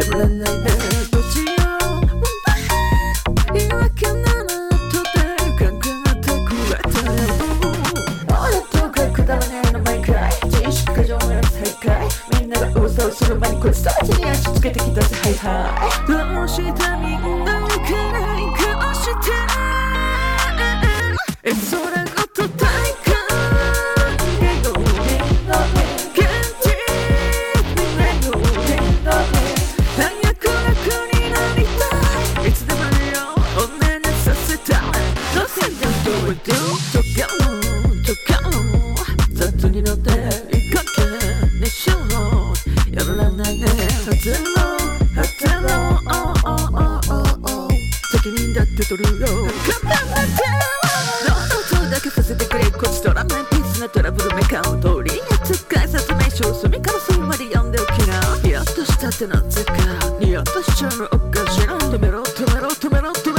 眠れないでどうしよう言い訳なら後で考えてくれたよ俺とかくだらねえの毎回自意識過剰な再会みんなが嘘をする前にこいつたちに足つけてきたぜはいはいどうしてみんな受けない顔してそれごと大会雑になっていかけねしょやらないねはずの責任だって取るよ頑張ってどんどんだけさせてくれこちとらないピースなトラブルメカを取り扱い説明書隅から隅まで読んでおきなひやっとしたってなぜかニヤッとしちゃうのおかしな止めろ止めろ止めろ止めろ